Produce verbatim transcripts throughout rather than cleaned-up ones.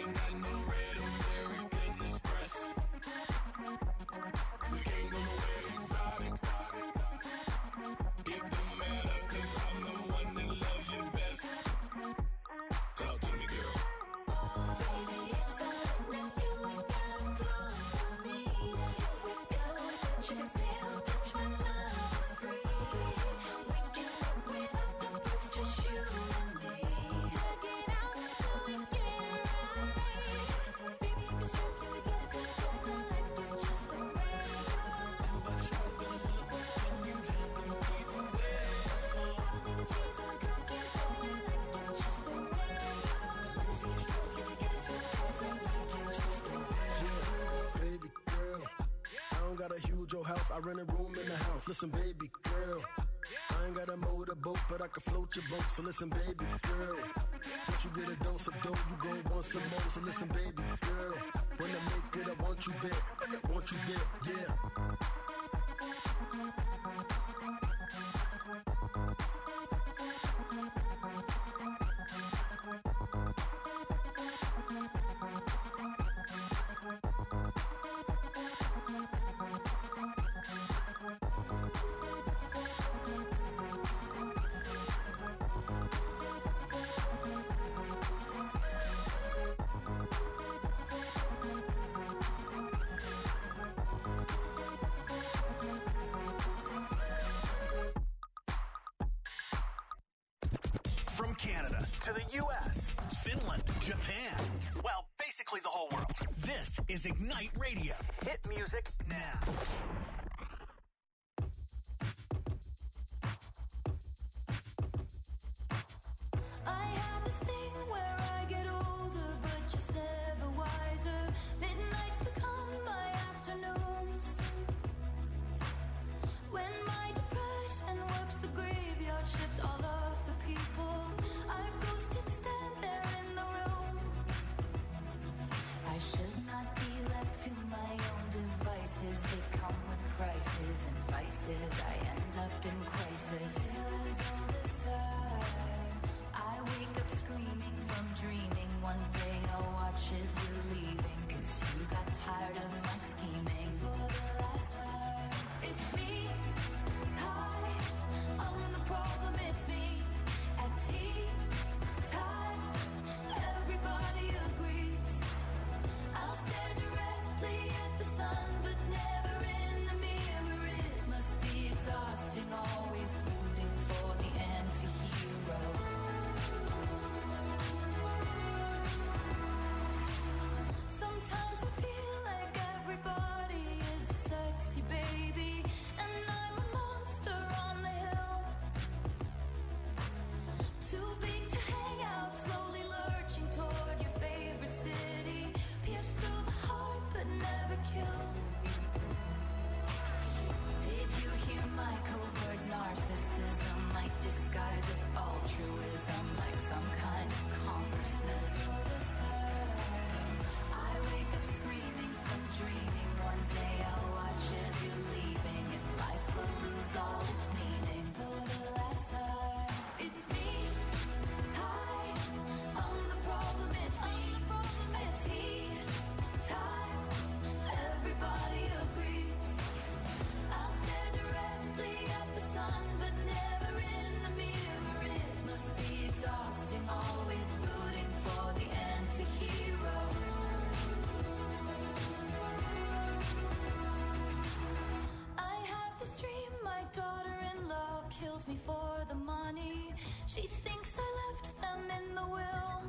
ain't got no red American Express. We can't go nowhere exotic. It don't matter, cause I'm the one that loves you best. Talk to me, girl. Baby, it's all with you, ain't got a flaw for me. If we go, but you can still touch my love, it's free. We can work without the books, just you and me. Work it out till we get it right. Baby, if you're struggling, we got to get I like you just the way you are. Everybody struggling, look up, can you handle me the way? I don't need the cheese or the cookies, boy, I like you just the way you are. Let me see you struggling, we get to the cause I like it just the way. Yeah, baby girl, I don't got a huge old house, I rent a room in the house. Listen, baby girl, I ain't got a motorboat, but I can float your boat. So listen, baby girl, once you get a dose of dough, you gon' want some more. So listen, baby girl, when I make it, I want you there. I want you there, yeah. From Canada to the U S, Finland, Japan, well, basically the whole world. This is Ignite Radio. Hit music now. I have this thing where I get older, but just never wiser. Midnights become my afternoons. When my depression works the graveyard shift, all of the people I've ghosted stand there in the room. I should not be left to my own devices. They come with prices and vices. I end up in crisis. Still as all this time, I wake up screaming from dreaming. One day I'll watch as you're leaving, cause you got tired of my scheming. For the last time, it's me. Hi, I'm the problem, it's me. At tea time, everybody agrees. I'll stare directly at the sun, but never in the mirror. It must be exhausting, always rooting for the anti-hero. Sometimes I feel like everybody is a sexy baby, and I'm a monster on the hill. Too big to hang out, slowly lurching toward your favorite city. Pierced through the heart, but never killed. Did you hear my covert narcissism? Like disguise as altruism, like some kind of consciousness. All this time, I wake up screaming from dreaming. One day I'll watch as you're leaving, and life will lose all its meaning. For the last time, it's me. Hi, I'm the problem, it's me. At tea time, everybody agrees. I'll stare directly at the sun, but never in the mirror. It must be exhausting, always rooting for the anti-hero. I have this dream, my daughter-in-law kills me for the money. She thinks I left them in the will.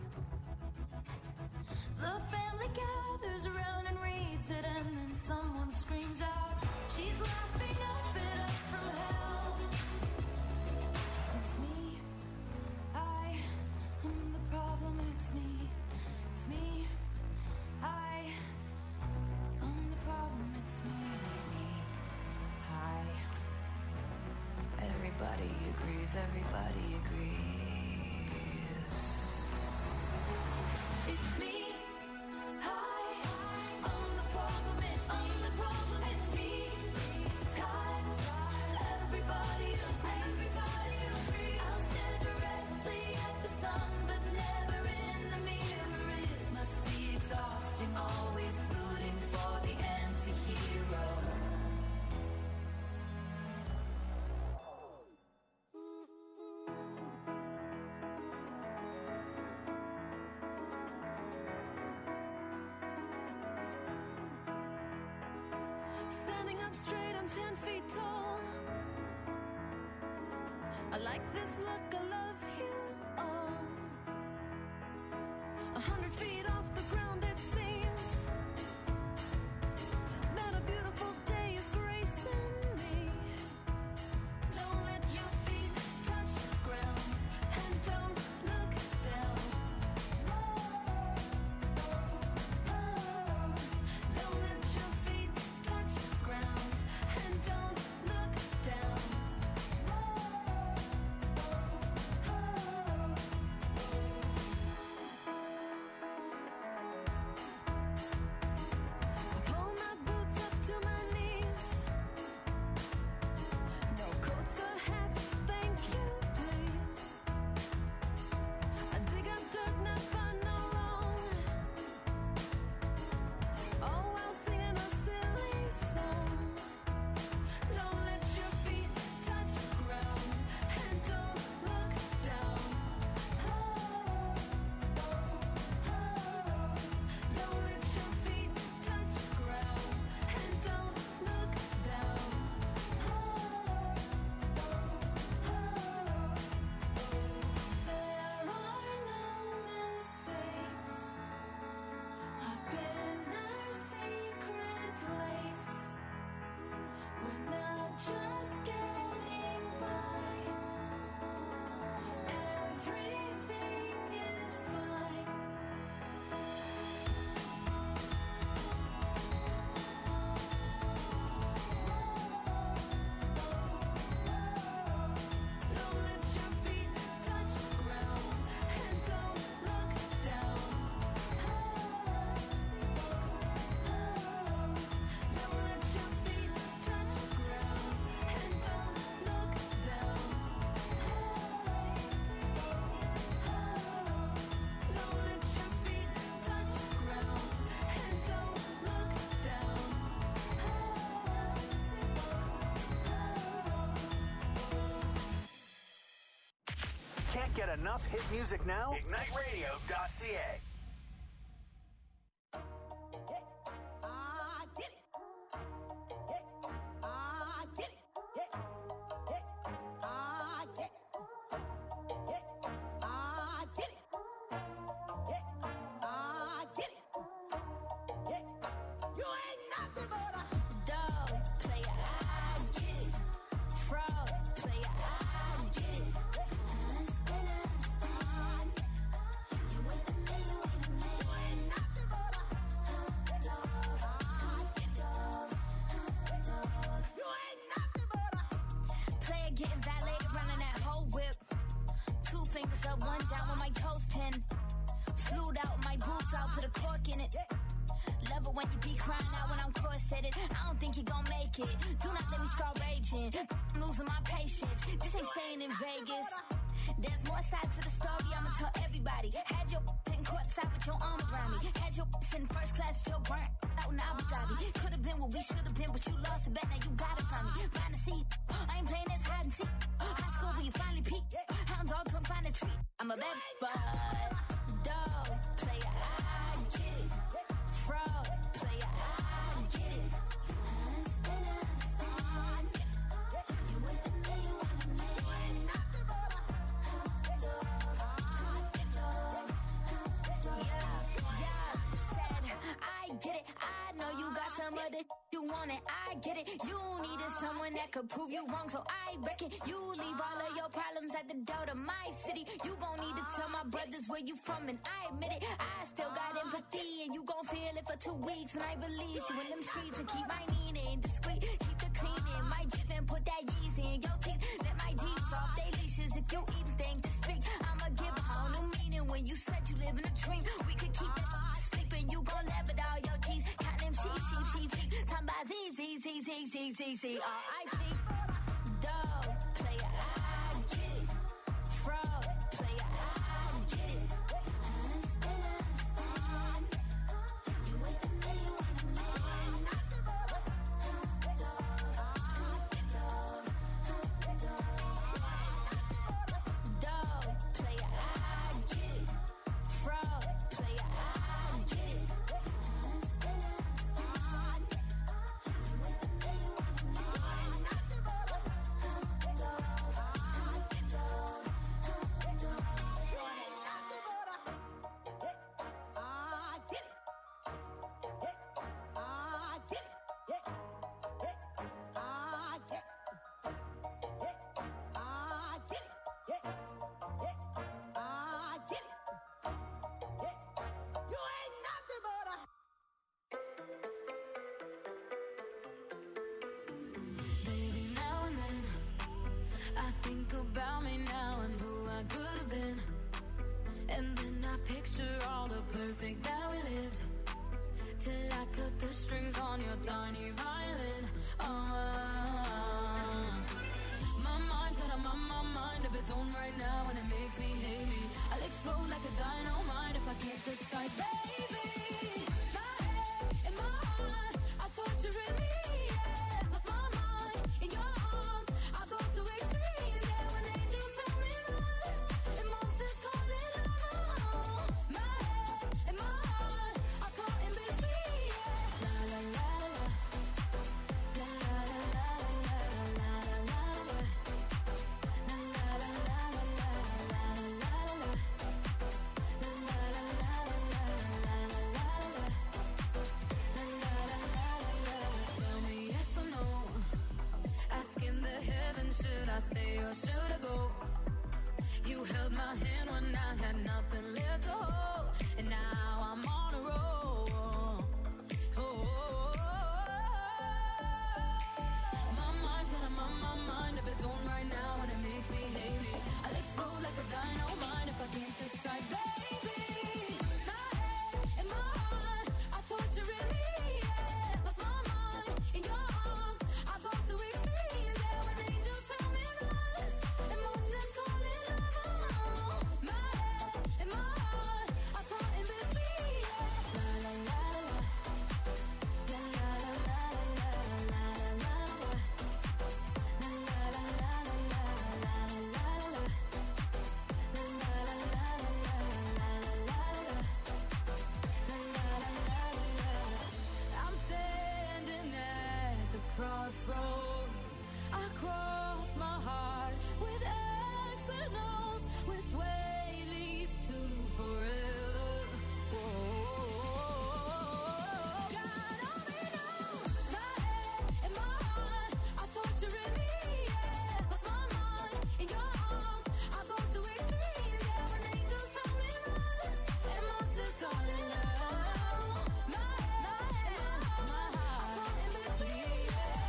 The family gathers around and reads it, and then someone screams out, she's laughing up at us from hell. It's me. I am the problem, it's me. It's me. I am the problem, it's me. It's me. Hi. Everybody agrees, everybody agrees. It's me. Hi, I'm the problem, it's me. I'm the problem, it's me. Time, everybody agrees. Everybody agrees. I'll stare directly at the sun, but never in the mirror. It must Standing up straight, I'm ten feet tall. I like this look, I love you all. A hundred feet off the ground it seems, that a beautiful day is gracing me. Don't let your feet touch the ground, and don't look down. Don't let your feet touch the ground, and don't look down. Pull my boots up to my knees. No coats or hats, thank you, please. I dig up dirt, not find no wrong. All while singing a silly song. Don't let your feet touch the ground, and don't look down. Don't let your feet touch the ground, and don't look down. There are no mistakes. I've been our secret place. We're not just getting by. Everything is fine. Don't let your feet touch the ground, and don't look down. Don't let your feet touch the ground, and don't look down. Don't let your feet touch the ground, and don't look down. Can't get enough hit music now? Ignite Radio dot C A. I get it. Yeah, I get it. Yeah, yeah, I get it. Yeah, I get it. Yeah, I get it. Yeah, you ain't nothing but a Dog player, I get it. Fraud player, I get it. Understand, understand. You ain't the man, you ain't the man. you ain't nothing but a Dog, dog, dog. you ain't nothing but a Player getting violated, running that whole whip. Two fingers up, one down with my toes ten. Flued out my boobs, I'll put a cork in it. Love it when you be crying out when I'm corseted. I don't think you gon' make it. Do not let me start raging. I'm losing my patience. This ain't staying in Vegas. There's more sides to the story, I'ma tell everybody. Had your in courtside with your arm around me. Had your in first class with your burnt out in Abu Dhabi. Could've been what we should've been, but you lost a bet, now you got it from me. Find a seat, I ain't playing this hide and seek. High school where you finally peak. Hound dog come find a treat. I'm a bad bud. Dog player, I get it. Fraud player, I get it. Understand, understand. You ain't the man, you ain't the man. Yeah, yeah, said I get it. I know you got some other you want it. I get it. You needed someone that could prove you wrong, so I reckon you leave all of your problems at the door to my city. You gon' need to tell my brothers where you from, and I admit it. I still got empathy, and you gon' feel it for two weeks when I release you in them streets and keep my meaning discreet. Keep the cleaning, my jib and put that Yeezy in your teeth. Let my deeds off they leashes if you even think to speak. I'ma give a whole new meaning when you said you live in a dream. We could keep it sleeping, you gon' laugh at all your G's. Count them sheep, sheep, sheep, sheep. Time by Z, Z, Z, Z, Z, Z, Z, R I P. Dog player, I get it. Fraud player, I get it. Understand, understand. You ain't the man, you ain't the man. Dog, dog, dog. Dog player, I get it. Fraud player, I get it. Understand, understand. You ain't the the perfect that we lived. Till I cut the strings on your tiny violin. Uh, my mind's got a my, my mind of its own right now, and it makes me hate me. I'll explode like a dynamite if I can't decide, baby. My head and my heart are torturing me. Yeah, lost my mind in your arms. I go to extremes. Yeah, when angels tell me run, and monsters call it love. My head and my heart are caught in between. Yeah, la la la la, la la la la la la la la, la la la la la la la la. Tell me yes or no. Asking the heavens, should I stay or should I go? You held my hand when I had nothing left to hold, and now I'm on a roll. Oh, my mind's got a my, my mind of its own right now, and it makes me hate me. I'll explode like a dynamite if I can't decide, baby. My head and my heart are torturing me. Yeah, lost my mind in your arms. I go to extremes. Yeah, when angels tell me run, and monsters call it love. My head and my heart are caught in between. Yeah, la la la la, la la la la la la la la, la la la la la la la la. I'm standing at the crossroads. I cross my heart with X and O's. Which way leads to forever? Whoa. God only knows. My head and my heart are torturing me. Yeah, lost my mind in your arms. I go to extremes. Yeah, when angels tell me run, and monsters call it love. My head, my heart, my heart are caught in between.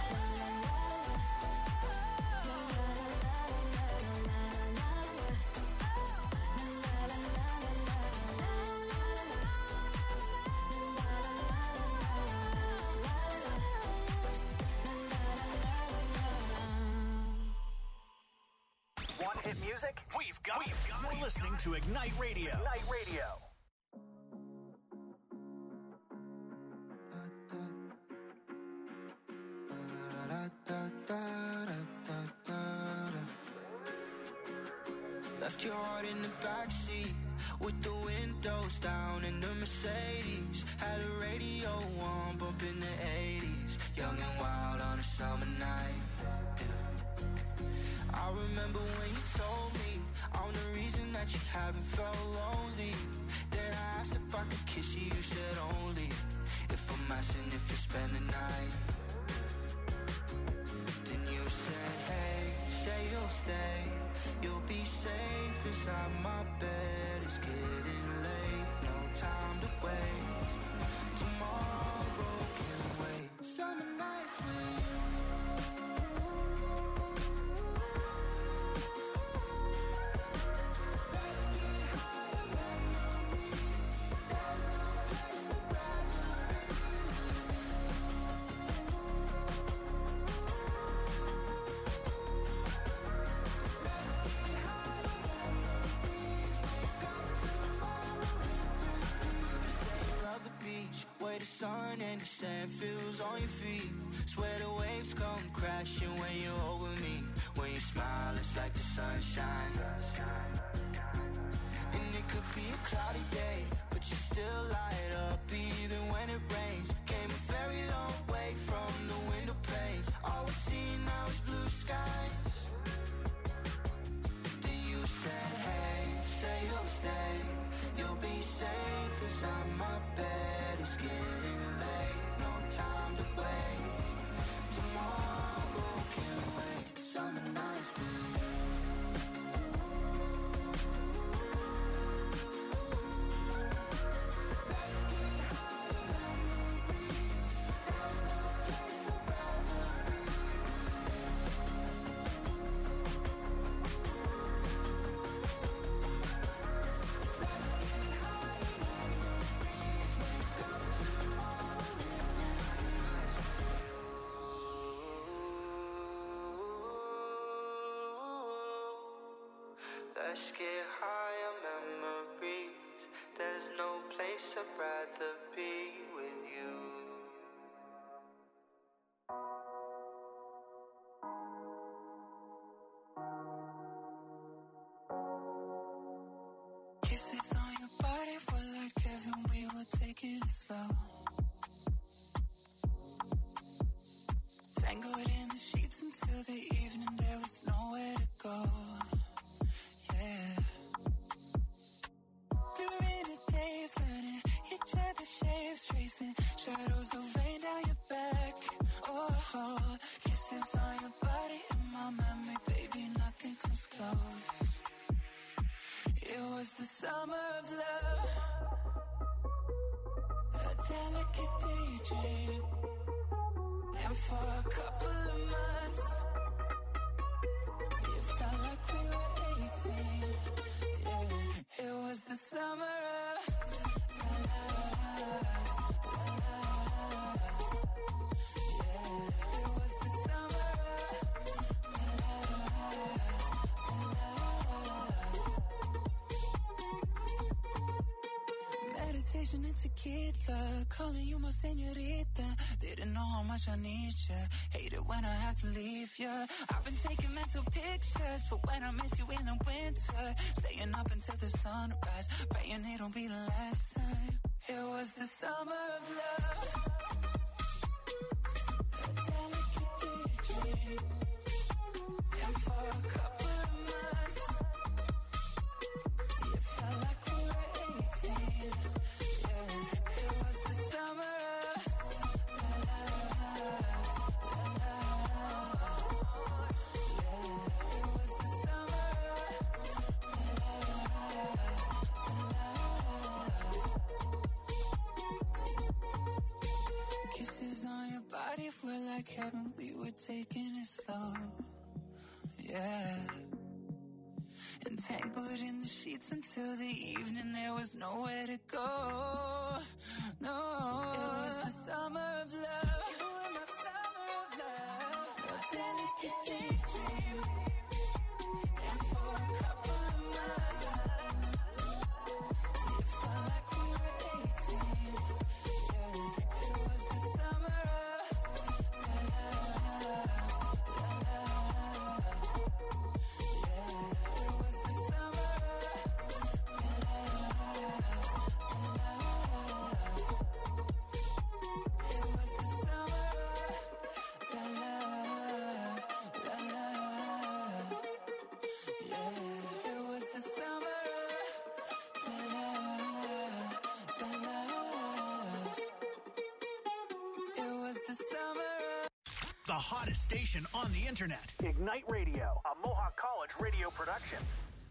Want hit music? We've got it. You're listening to Ignite Radio. Ignite Radio. Left your heart in the backseat with the windows down in the Mercedes. Had a radio on, bumping the eighties. Young and wild on a summer night. Yeah. I remember when you told me I'm the reason that you haven't felt lonely. Then I asked if I could kiss you, you said only if I'm asking if you spend the night. Then you said, hey, say you'll stay. You'll be safe inside my bed. It's getting late, no time to waste. Tomorrow can wait. Summer nights with you. Let's get higher memories. There's no place I'd rather where the sun and the sand feels on your feet. Swear the waves come crashing when you're over me. When you smile, it's like the sunshine. And it could be a cloudy day, but you still light up even when it rains. Came a very long way from the window panes. All we see now is blue skies. Then you said, hey, say you'll stay. You'll be safe inside my bed. It's getting late, no time to waste. Tomorrow can wait. Summer nights with you. Let's get higher memories. There's no place I'd rather be. Let's get higher memories. Let's get high on memories. There's no place I'd rather be with you. Kisses on your body were like heaven, we were taking it slow. Tangled in the sheets until the evening, there was nowhere to go. Yeah. We were in the days learning each other's shapes, tracing shadows of rain down your back. Oh, oh, kisses on your body in my memory, baby, nothing comes close. It was the summer of love, a delicate daydream. And for a couple of months, it felt like we were eighteen. Yeah, it was the summer of la la la la. Yeah, it was the summer of la la la. Meditation and tequila, calling you my señorita. Didn't know how much I need ya. Hate it when I have to leave ya. I've been taking mental pictures for when I miss you in the winter. Staying up until the sunrise, praying it'll be the last time. It was the summer of love, a delicate daydream. And for a couple of months, it felt like we were eighteen. Yeah, it was the summer of la la la la. Yeah, it was the summer of la la la. Kisses on your body were like heaven, we were taking it slow. Yeah. Entangled in the sheets until the evening, there was nowhere to go. No, it was the summer of love. You were my summer of love, a delicate daydream. And for a couple of months, it felt like we were eighteen. Yeah, it was the summer of la la la la. Yeah, it was the summer of la la la la. It was the summer of la la la la. Yeah, it was the summer of la la la la. It was the summer of The hottest station on the internet. Ignite Radio, a Mohawk College radio production.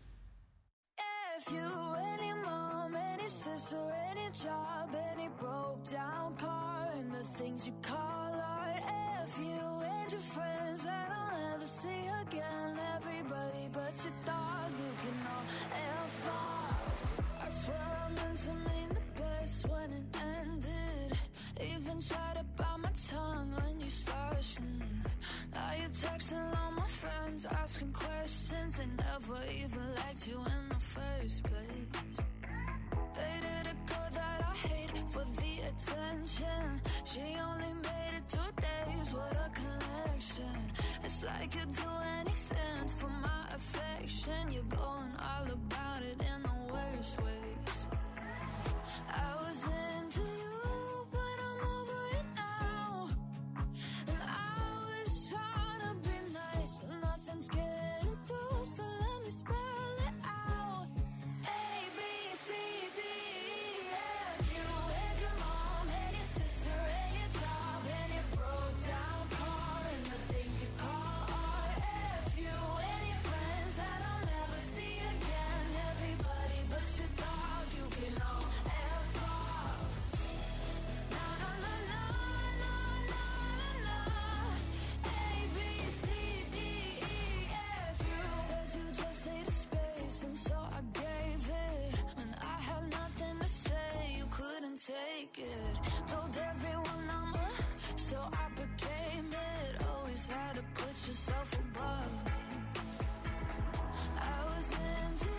If you, any mom, any sister, any job, any broke down car, and the things you call art. If you and your friends that I'll never see again, everybody but your dog, you can all F off. I swear I meant to mean the best when it ended. Even tried to bite my tongue when you started. Mm. Now you're texting all my friends, asking questions. They never even liked you in the first place. Dated a girl that I hate for the attention. She only made it two days, what a connection. It's like you'd do anything for my affection. You're going all about it in the worst ways. I was into you, but I'm over it now. And I was trying to be nice, but nothing's getting through, so let me spell it out. A, B, C, D, E, F. You and your mom, and your sister, and your job, and your broke down car, and the things you call art. F you and your friends that I'll never see again. Everybody but your dog, you can all F off. Na na na na na na na na. A, B, C, D, E, F. You said you just needed space, and so I gave it. When I had nothing to say, you couldn't take it. Told everyone I'm a, so I became it. Always had to put yourself above me. I was into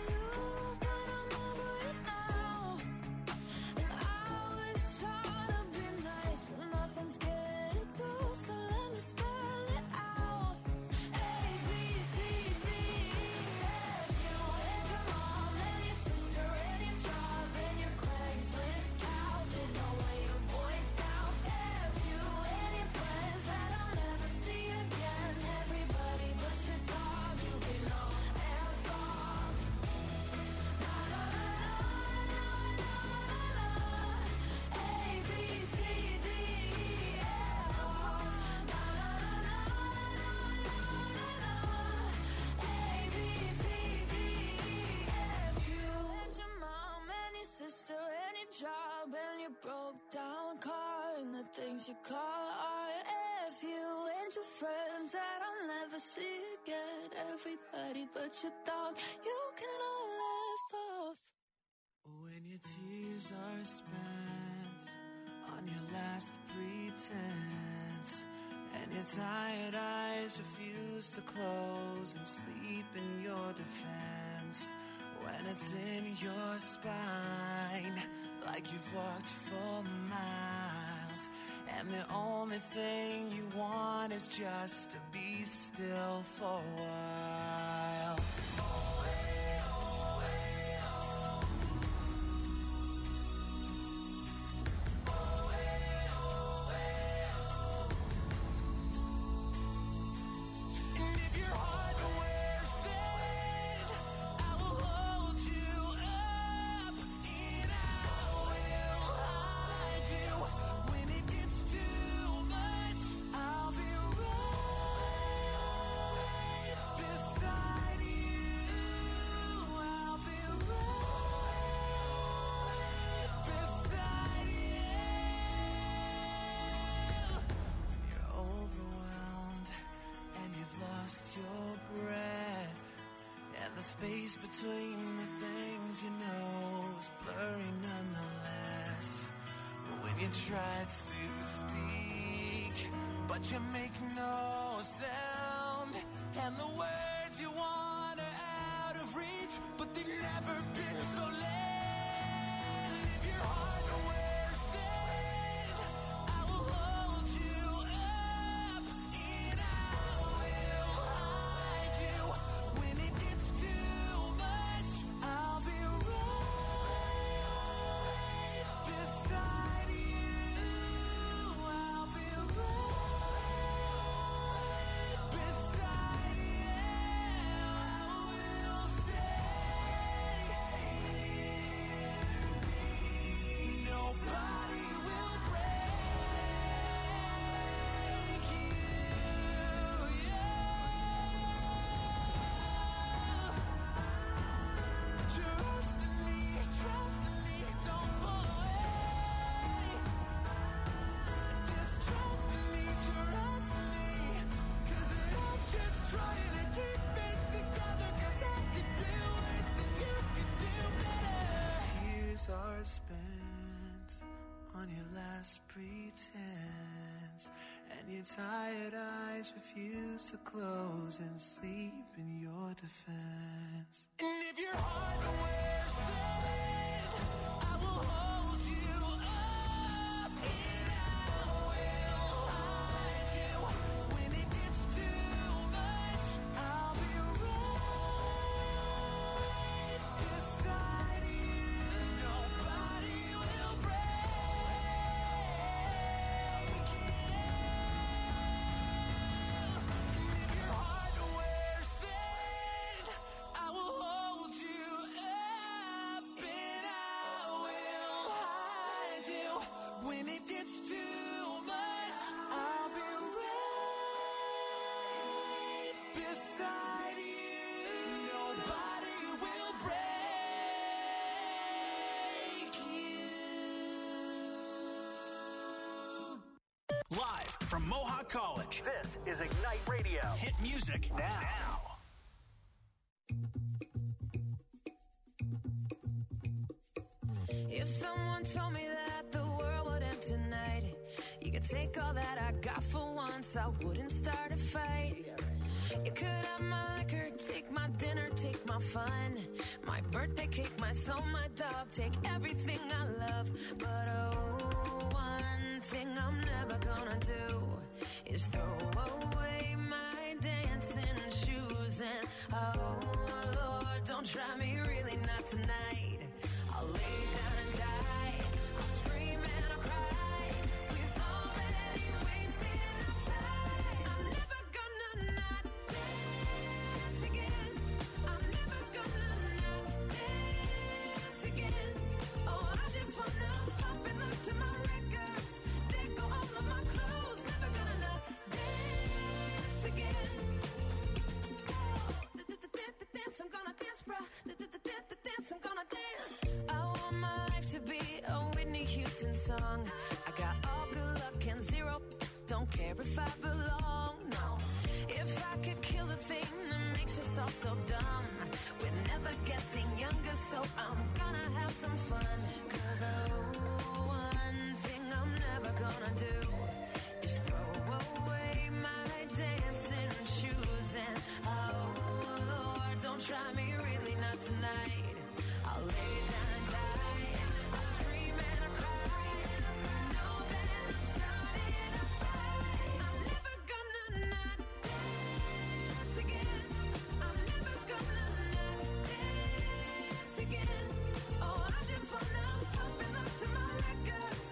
and your broke down car and the things you call art. If you and your friends that I'll never see again, everybody but your dog, you can all laugh off. When your tears are spent on your last pretense, and your tired eyes refuse to close and sleep in your defense, when it's in your spine, like you've walked for miles, and the only thing you want is just to be still for a while. Oh, hey, oh, hey, oh. Oh, hey, oh, hey, oh. And if your heart wears thin, I will hold you up, and I will hide you. When it gets too much, I'll be right beside you. I'll be right beside you. You're overwhelmed and you've lost your breath, and the space between the things you know is blurry nonetheless. When you try to speak, but you make no sound, and the words you want are out of reach, but they've never been so late. If your heart wears thin, I will hold you up, and I will hide you. When it gets too much, I'll be right beside you. I'll be right beside you. I will stay. Nobody will break you. Trust in me, trust in me, don't pull away. Just trust in me, trust in me, 'cause I'm just trying to keep it together, 'cause I could do worse and you could do better. Tears are spent on your last pretense, and your tired eyes refuse to close and sleep in your defense. And if your heart wears thin, I will hold you up, and I will hide you. When it gets too much, I'll be right beside you. Nobody will break you. And if your heart wears thin, I will hold you up, and I will hide you. When it gets too much, I'll be right beside you. Nobody will break you. Live from Mohawk College, this is Ignite Radio. Hit music now. If someone told me that the world would end tonight, you could take all that I got for once, I wouldn't start a fight. You could have my liquor, take my dinner, take my fun, my birthday cake, my soul, my dog, take everything I love. But oh, one thing I'm never gonna do is throw away my dancing shoes. And oh Lord, don't try me, really not tonight. I'll lay down and die, I'll scream and I'll cry. We've already wasted our time. I'm never gonna not dance again. I'm never gonna not dance again. Oh, I just wanna pop and look to young. I got all good luck and zero. Don't care if I belong, no. If I could kill the thing that makes us all so dumb, we're never getting younger, so I'm gonna have some fun. Cause oh, one thing I'm never gonna do is throw away my dancing shoes. And oh Lord, don't try me, really not tonight. I'll lay down and die, I'll scream and I'll cry. Know that I'm starting a fight. I'm never gonna not dance again. I'm never gonna not dance again. Oh, I just wanna pump and look to my records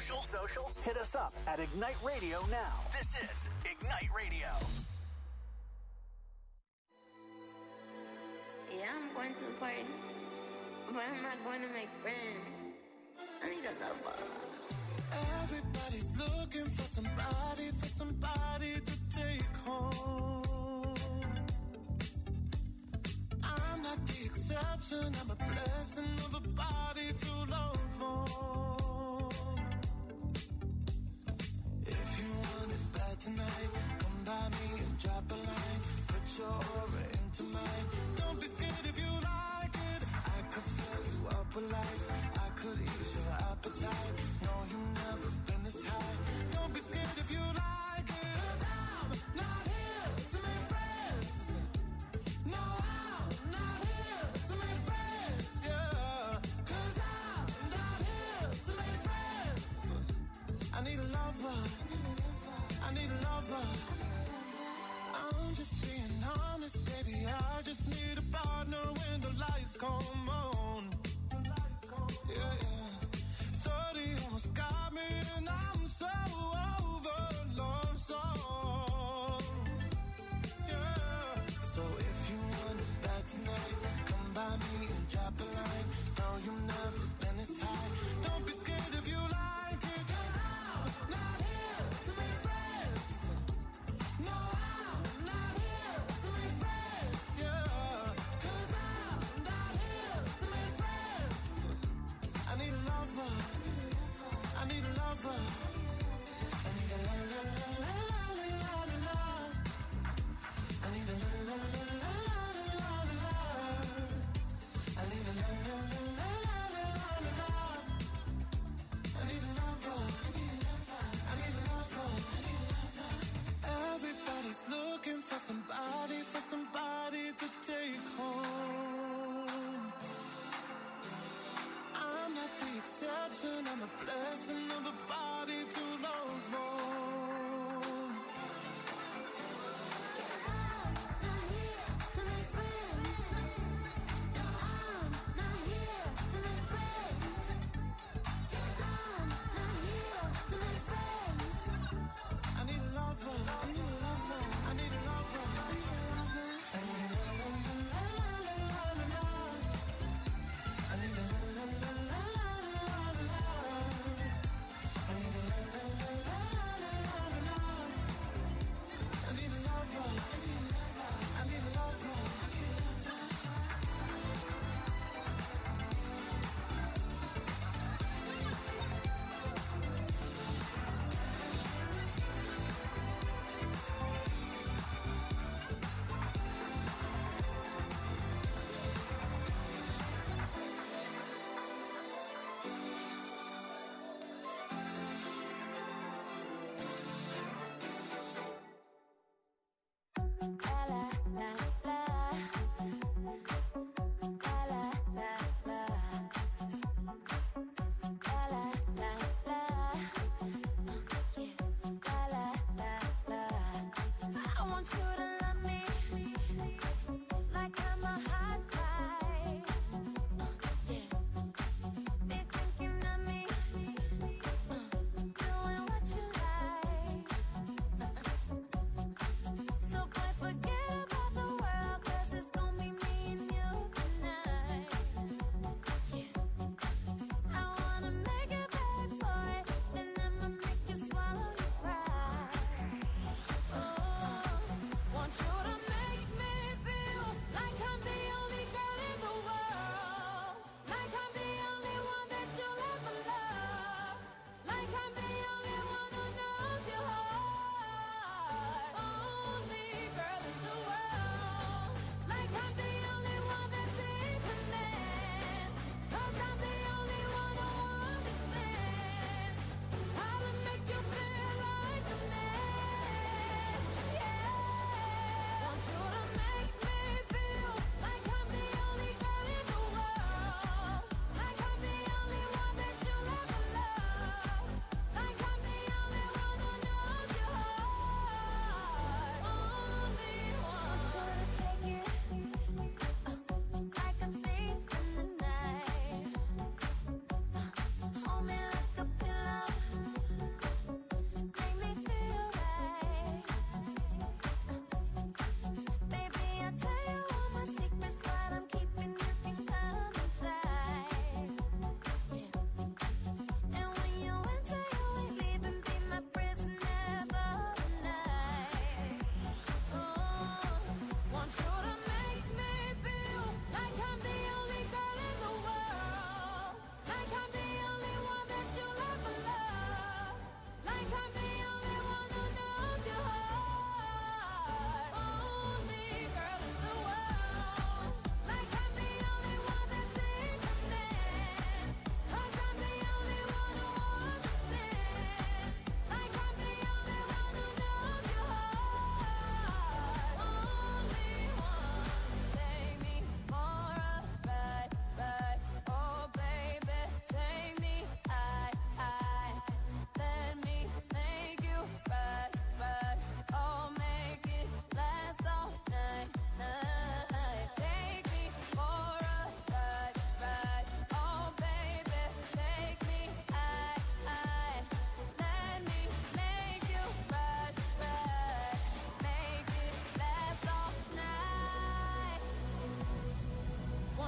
social? Social? Hit us up at Ignite Radio now. This is Ignite Radio. Yeah, I'm going to the party, but I'm not going to make friends. I need a lover. Everybody's looking for somebody, for somebody to take home. I'm not the exception, I'm a blessing of a body to love on. If you want it bad tonight, come by me and drop a line. Put your aura into mine. Don't be scared if you like it. I could fill you up with life. I could ease your appetite. No, you've never been this high. Don't be scared if you like it. 'Cause I'm not here to make friends. No, I'm not here to make friends. Yeah. 'Cause I'm not here to make friends. I need a lover. I need a lover. I'm just being honest, baby. I just need a partner when the lights come on. Yeah, yeah. thirty almost got me, and I'm so over love song. Yeah. So if you want it bad tonight, come by me and drop a line. No, you've never been this high. Don't be scared if you like it. 'Cause I'm not here to make friends. No, I'm not here to make friends. Yeah. 'Cause I'm not here to make friends. I need a lover. I need a lover. I need a la la la la la la la. I need a la la la la la la la. I need a la la la la la la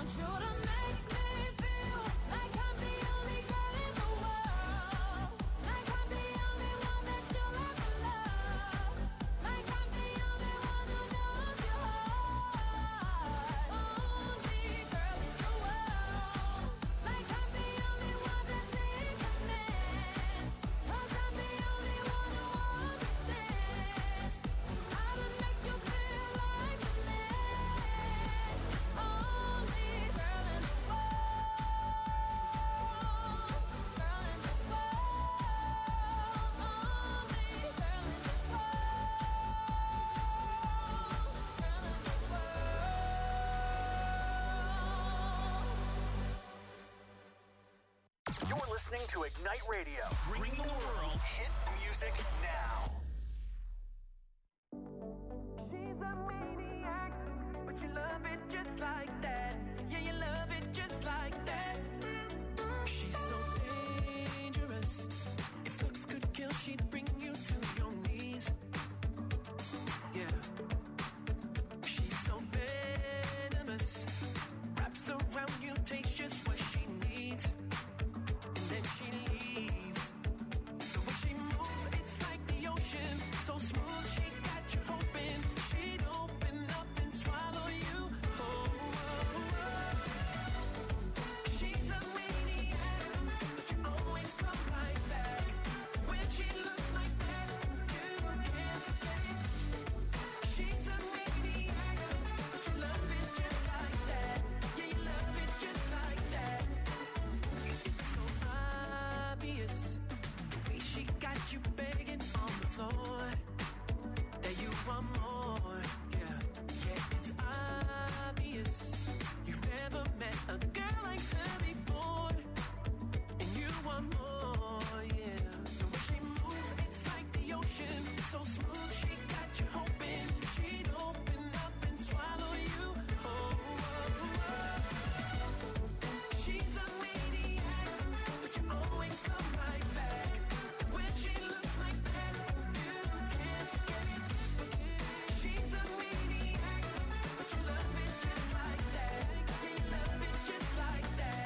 want you to make me feel like I'm the only girl in the world. Like I'm the only one that you'll ever love. Like I'm the only one who knows your heart. Only girl in the world. Like I'm the only one that's in command. 'Cause I'm the only one who understands how to make you feel like a man. Only girl in the world. Girl in the world. Only girl in the world. Girl in the world. You're listening to Ignite Radio, bringing the world hit music now. She's a maniac, but you love it just like that. Yeah, you love it just like that. She's so dangerous. If looks could kill, she'd bring you to your knees. Yeah. She's so venomous. Wraps around you, takes just what she needs. And then she leaves. The way she moves, it's like the ocean. So smooth, she got you hoping she'd open up and swallow you. Oh, oh, oh. She's a maniac, but you always come right back. When she looks like that, you can't forget it. She's a maniac, but you love it just like that. Yeah, you love it just like that. It's so obvious, the way she got you begging on the floor, that you want more. Yeah, yeah, it's obvious. You've never met a girl like her before, and you want more. Yeah, the way she moves, it's like the ocean. So smooth, she got you hoping she'd open up and swallow you. Oh, oh, oh. She's a maniac, but you always come right back. When she looks like that, you can't forget it. She's a maniac, but you love it just like that. Yeah, you love it just like that.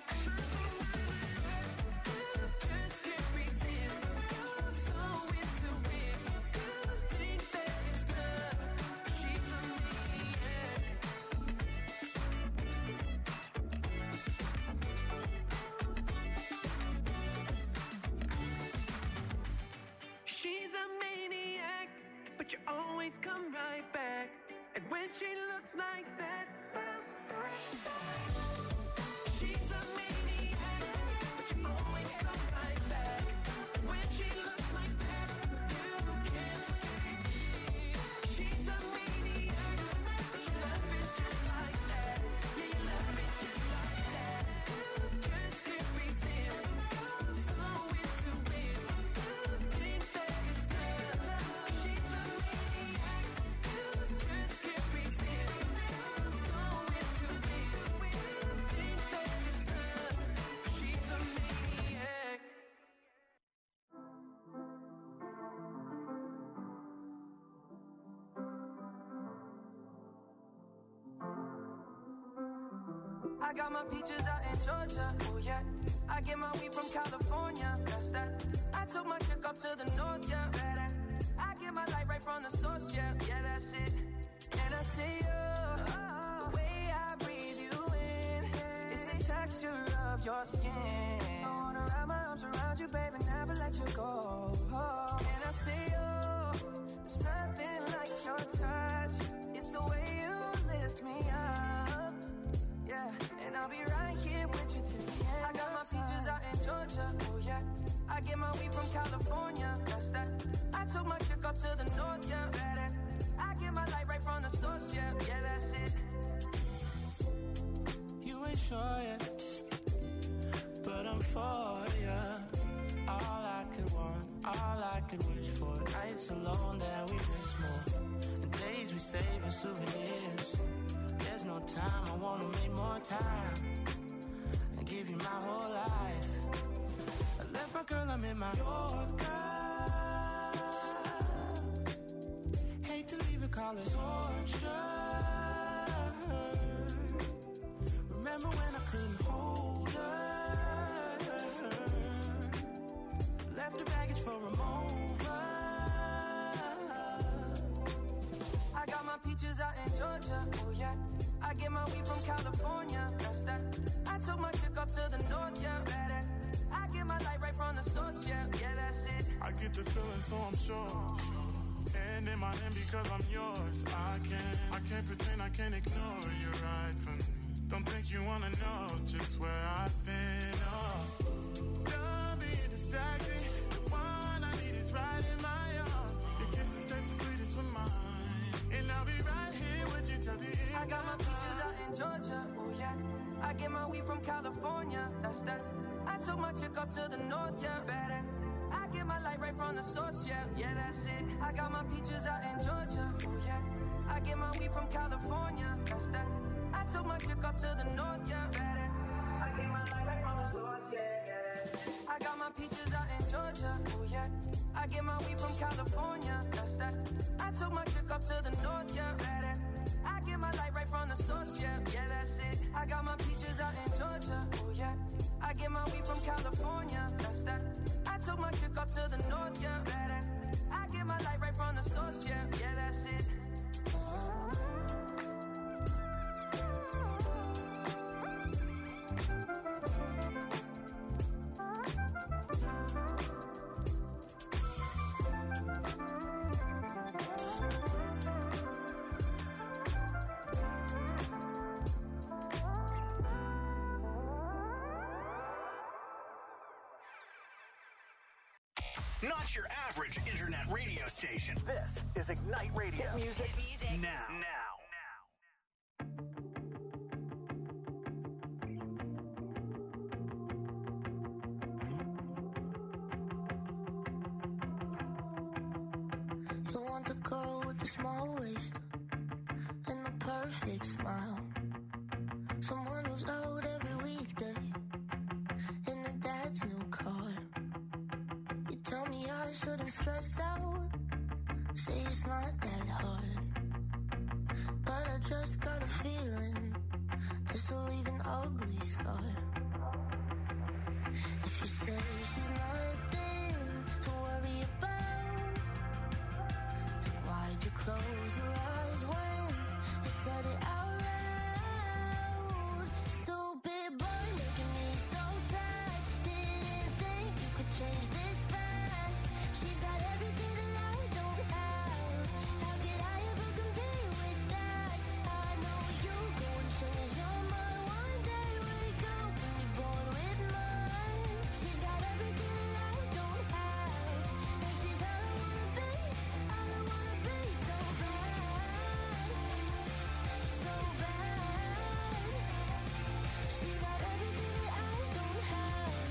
Just can't resist. You're so into it. Think that it's love, but she's a maniac. She's a maniac, but you always come right back. And when she looks like that, she's a maniac, but you always come right back. When she looks like that, you can't forget it. She's a maniac, but you love it just like that. Yeah, you love it just like that. Just can't resist. You're so into it. Think that it's love. She's a maniac. Just can't resist. You're so into it. Think that it's love. She's a maniac. I got my peaches out in Georgia. Oh yeah. I get my weed from California. That's that. I took my chick up to the north, yeah. I get my light right from the source, yeah. Yeah, that's it. And I see you. The way I breathe you in. It's the texture of your skin. I wanna wrap my arms around you, baby, never let you go. And I see you. There's nothing like your touch. It's the way you lift me up. Yeah, and I'll be right here with you till the end. I got my peaches out in Georgia. Oh yeah. I get my weed from California. That's that. I took my chick up to the north, yeah. I get my light right from the source, yeah. Yeah, that's it. You ain't sure yet, but I'm for ya. All I could want, all I could wish for. Nights alone that we miss more, and days we save as souvenirs. There's no time, I wanna make more time and give you my whole life. I left my girl, I'm in my Yorker. Hate to leave it, call it torture. I get my weed from California. That's that. I took my chick up to the north, yeah. Better. I get my light right from the source, yeah. Yeah, that's it. I get the feeling, so I'm sure. And in my hand because I'm yours. I can't, I can't pretend, I can't ignore you right from me. Don't think you wanna know just where I've been. Oh, don't be distracted. The one I need is right in my arms. Your kisses taste the sweetest with mine, and I'll be right here with you till the end. I got my peaches out in Georgia. Oh yeah. I get my weed from California. That's that. I took my chick up to the north, yeah. Better. I get my light right from the source, yeah. Yeah, that's it. I got my peaches out in Georgia. Oh yeah. I get my weed from California. That's that. I took my chick up to the north, yeah. Better. I get my light right from the source, yeah, yeah. I got my peaches out in Georgia. Oh yeah. I get my weed from California. That's that. I took my chick up to the north, yeah. Better. I get my light right from the source, yeah. Yeah, that's it. I got my peaches out in Georgia. Oh yeah. I get my weed from California. That's that. I took my chick up to the north, yeah. Better. I get my light right from the source, yeah. Yeah, that's it. Not your average internet radio station. This is Ignite Radio. Hit music, Hit music. now. Now. You want the girl with the small waist and the perfect smile. Someone who's out every weekday in her dad's new car. You tell me I shouldn't stress out, say it's not that hard. But I just got a feeling this will leave an ugly scar. If you say she's nothing to worry about, then why'd you close your eyes when you said it out loud? Stupid boy making me so sad. Didn't think you could change this fast. She's got everything that I don't have. How could I ever compare with that? I know you'll go and change your mind one day. Wake up and be born with mine. She's got everything that I don't have, and she's all I wanna be, all I wanna be. So bad, so bad. She's got everything that I don't have.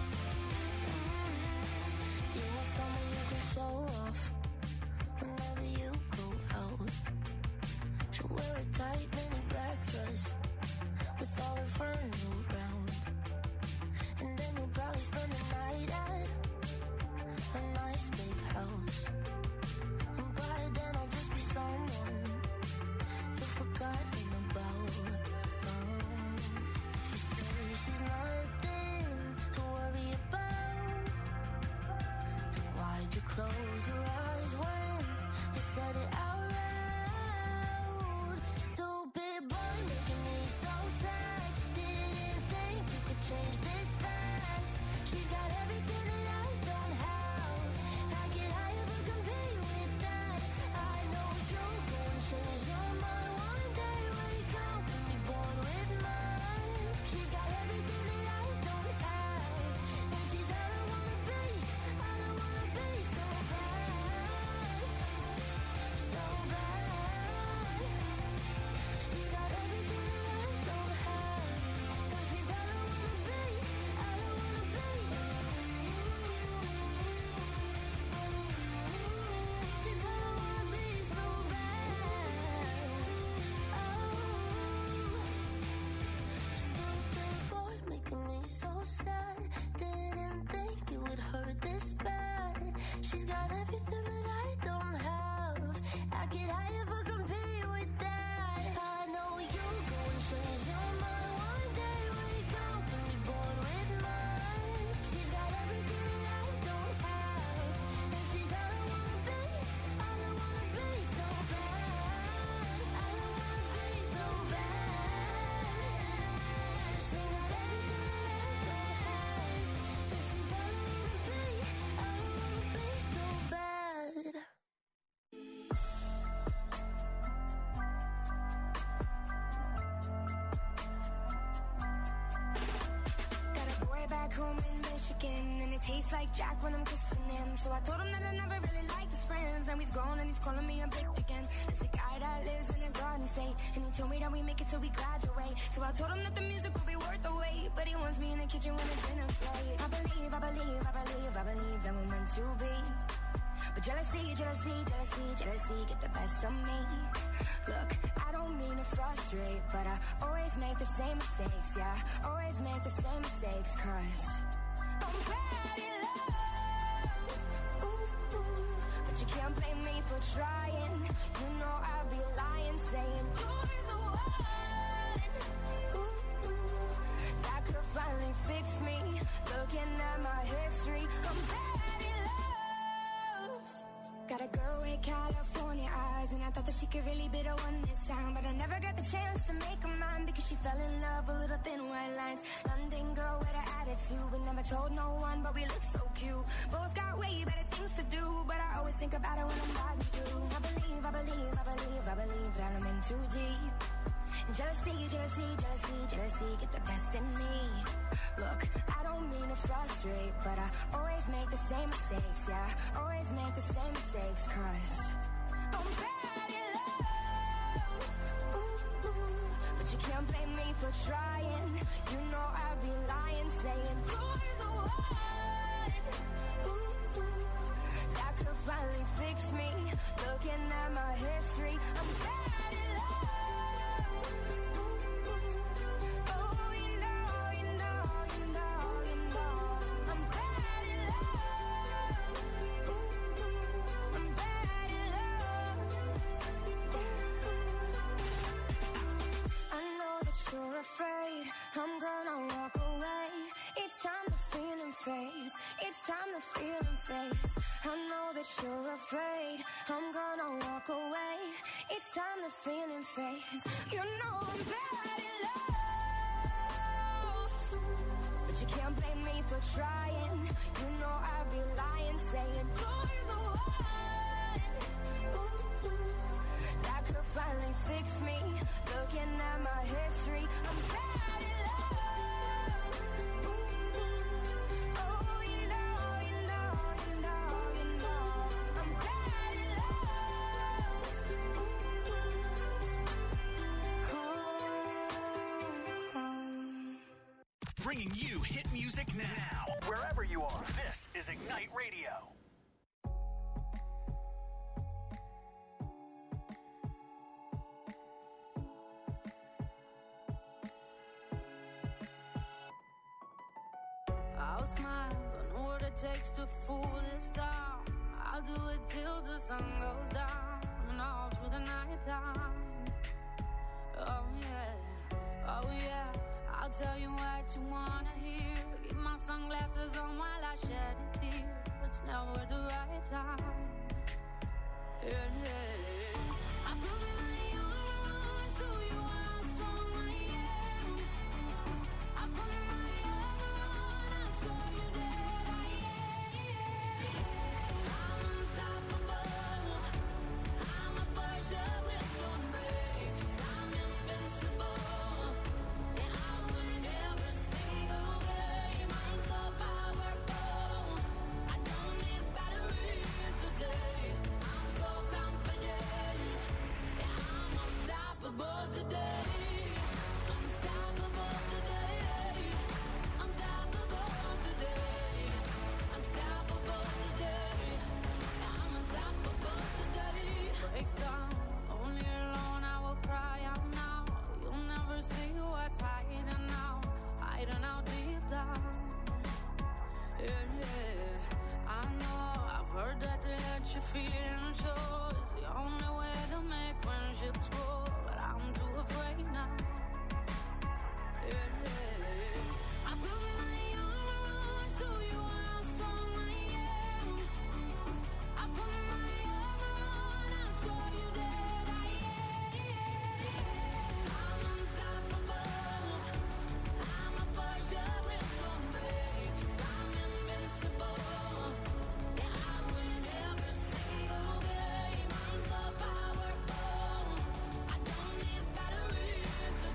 You want someone you can show off whenever you go out. She'll wear a tight mini black dress with all her friends around, and then you'll probably spend the night at a nice big house. And by then I'll just be someone you've forgotten about. Um, if you say she's nothing to worry about, then why'd you close your eyes when you said it out loud? Stupid boy making me so sad. Didn't think you could change this fast. She's got everything that I don't have. How could I ever compare with that? I know you'll go and change your mind one day. Wake up and be born with mine. She's got everything that I don't have, and she's all I wanna be, all I wanna be. So bad, chicken, and it tastes like Jack when I'm kissing him. So I told him that I never really liked his friends. Now he's gone and he's calling me a bitch again. It's a guy that lives in a garden state, and he told me that we make it till we graduate. So I told him that the music will be worth the wait, but he wants me in the kitchen when it's dinner plate. I believe, I believe, I believe, I believe that we're meant to be. But jealousy, jealousy, jealousy, jealousy get the best of me. Look, I don't mean to frustrate, but I always make the same mistakes, yeah. Always make the same mistakes, cause I'm bad in love. Ooh, ooh. But you can't blame me for trying. You know I'd be lying, saying you're the one. Ooh, ooh. That could finally fix me. Looking at my history, I'm bad in love. Got a girl with California eyes, and I thought that she could really be the one this time, but I never got the chance to make her mine because she fell in love with little thin white lines. London girl with an attitude, we never told no one, but we look so cute. Both got way better things to do, but I always think about it when I'm riding through. I believe, I believe, I believe, I believe that I'm in too deep. Jealousy, jealousy, jealousy, jealousy get the best in me. Look, I don't mean to frustrate, but I always make the same mistakes, yeah. Always make the same mistakes, cause I'm bad in love. Ooh, ooh. But you can't blame me for trying. You know I'd be lying, saying you're the one. Ooh, ooh. That could finally fix me. Looking at my history, I'm bad in love. Ooh, ooh. Oh, you know, you know, you know, you know, I'm bad in love. Ooh, ooh. I'm bad in love. I know that you're afraid I'm gonna walk away. Each time the feeling fades, each time the feeling fades. I know that you're afraid I'm gonna walk away. Each time the feeling fades, you know I'm bad in love. But you can't blame me for trying. You know I'd be lying, saying you're the one. Ooh, ooh. That could finally fix me. Looking at my history, I'm bad in love. Ooh, ooh. Oh, you know, you know, you know, you know, I'm bad in love. Ooh, ooh. Oh, oh. Bringing you hit music now, wherever you are. This is Ignite Radio. I'll smile, I know what it takes to fool this town. I'll do it till the sun goes down and all through the night time. Oh yeah, oh yeah, I'll tell you what you wanna hear. Keep my sunglasses on while I shed a tear. It's never the right time. Yeah, yeah. I put my armor on, show you how strong I am. I put my armor on, I'll show you that I am. I'm unstoppable. I'm a Persia with no brakes. I'm invincible. And I win every single game. I'm so powerful. I don't need batteries to play. I'm so confident. Yeah, I'm unstoppable today. Unstoppable today. Unstoppable today. Unstoppable today. I'm unstoppable today. Break down, only alone I will cry out now. You'll never see what's hiding out, hiding out deep down. Yeah, yeah. I know, I've heard that to let you feel and show is the only way to make friendships grow, but I'm too afraid now. Yeah, yeah. I put my armor on, show you how strong I am. I put my armor on, I'll show you that I am. I'm unstoppable. I'm a Persia with no brakes. I'm invincible. Yeah, I win every single game. I'm so powerful. I don't need batteries to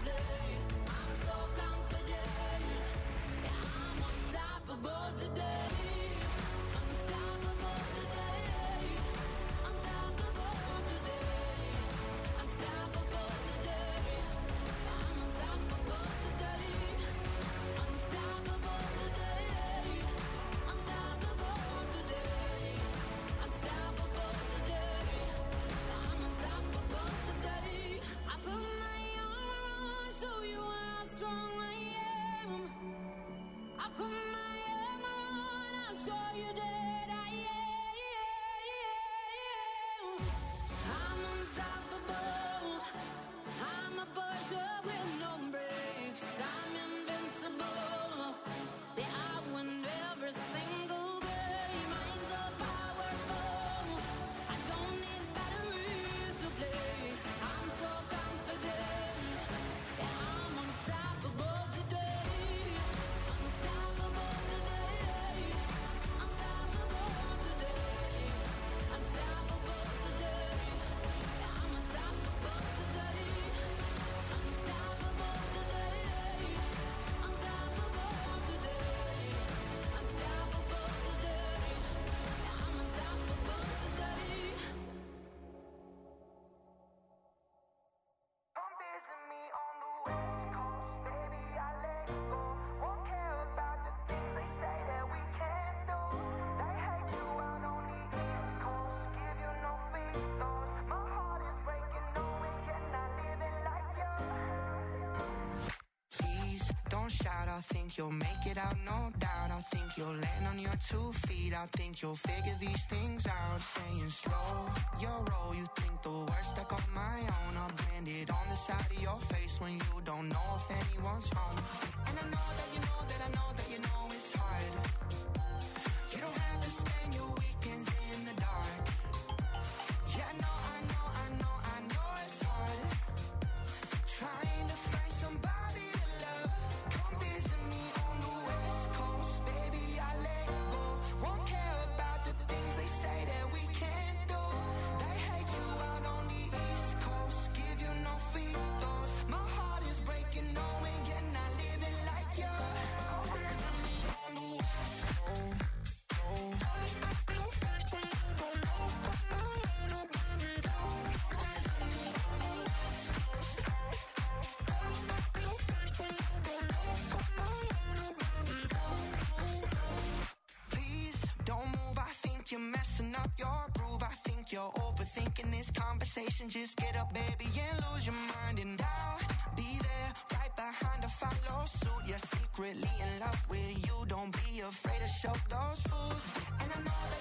out. I think you'll make it out, no doubt. I think you'll land on your two feet. I think you'll figure these things out. Saying slow your roll. You think the worst stuck on my own. I'll brand it on the side of your face when you don't know if anyone's home. And I know that you know that I know that you know it's hard. You don't have to spend your weekends in the dark. Yeah, I know, I know, I know, I know it's hard. Trying to find somebody to love. Come visit me on the West Coast, baby, I let go. Won't care about the things they say that we can't do. They hate you out on the East Coast, give you no free throws. My heart is breaking, knowing you're not living like you. Come visit me on the West Coast. Please don't move, I think you're messing up your groove. I think you're overthinking this conversation. Just get up, baby, and lose your mind. And I'll be there, right behind to follow suit. You're secretly in love with you. Don't be afraid to show those fools. And I know that